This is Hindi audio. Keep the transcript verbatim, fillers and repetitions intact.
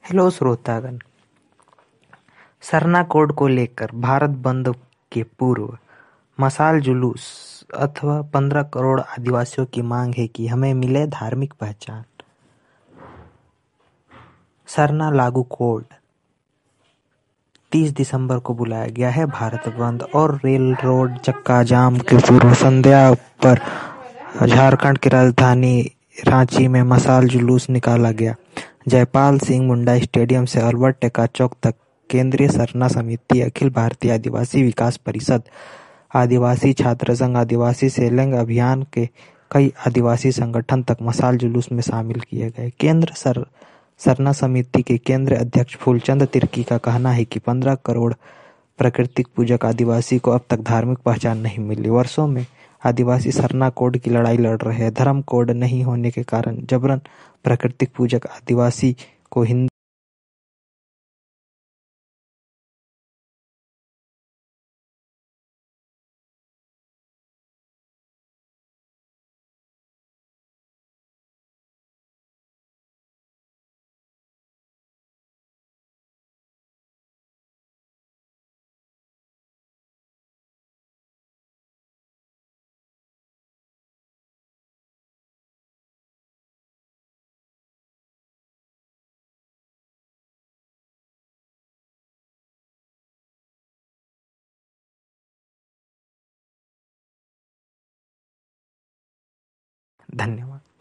हेलो श्रोतागण। सरना कोड को लेकर भारत बंद के पूर्व मशाल जुलूस अथवा पंद्रह करोड़ आदिवासियों की मांग है कि हमें मिले धार्मिक पहचान। सरना लागू कोड तीस दिसंबर को बुलाया गया है भारत बंद और रेल रोड चक्का जाम के पूर्व संध्या पर झारखंड की राजधानी रांची में मशाल जुलूस निकाला गया। जयपाल सिंह मुंडा स्टेडियम से अल्बर्ट टेक्का चौक तक केंद्रीय सरना समिति, अखिल भारतीय आदिवासी विकास परिषद, आदिवासी छात्र संघ, आदिवासी सेलिंग अभियान के कई आदिवासी संगठन तक मशाल जुलूस में शामिल किए गए। केंद्र सर सरना समिति के केंद्रीय अध्यक्ष फूलचंद तिर्की का कहना है कि पंद्रह करोड़ प्राकृतिक पूजक आदिवासी को अब तक धार्मिक पहचान नहीं मिली। वर्षों में आदिवासी सरना कोड की लड़ाई लड़ रहे हैं। धर्म कोड नहीं होने के कारण जबरन प्राकृतिक पूजक आदिवासी को हिंदू धन्यवाद।